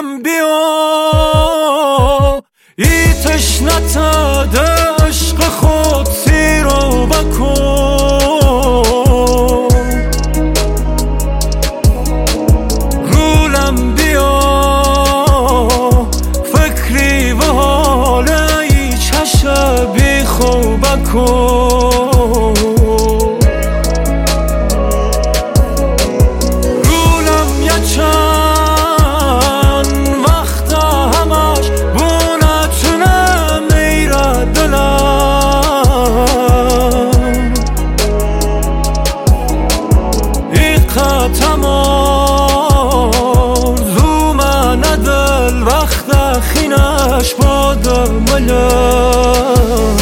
رولم بیا ای تشنت ده عشق خود سیرو بکن رولم بیا فکری و حال ای چشم بی خوب بکن رولم یه چند وقت همش بونتونم ایره دلم ایقا تمام زومه ندل وقت خینش بادم ملم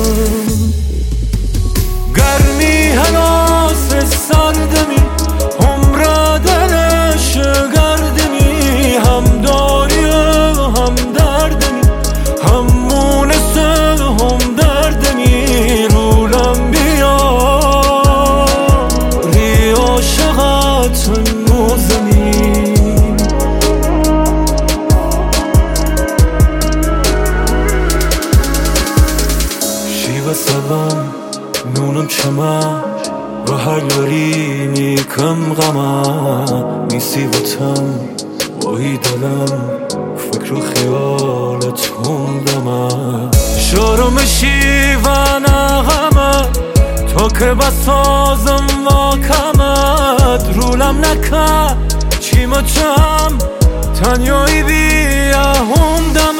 گرمی هناس سردمی عمر دلش گردمی هم داری هم دردمی همون سه هم دردمی رولم بیا ری عاشقت نوزمی شیوه سلام نونم چما رو هر یاری نیکم غمم نیسی بتم وای دلم فکر و خیالت هندم شرم شیوه نغمه تو که بسازم واکمت رولم نکن چی مچم تنیایی بیا هندم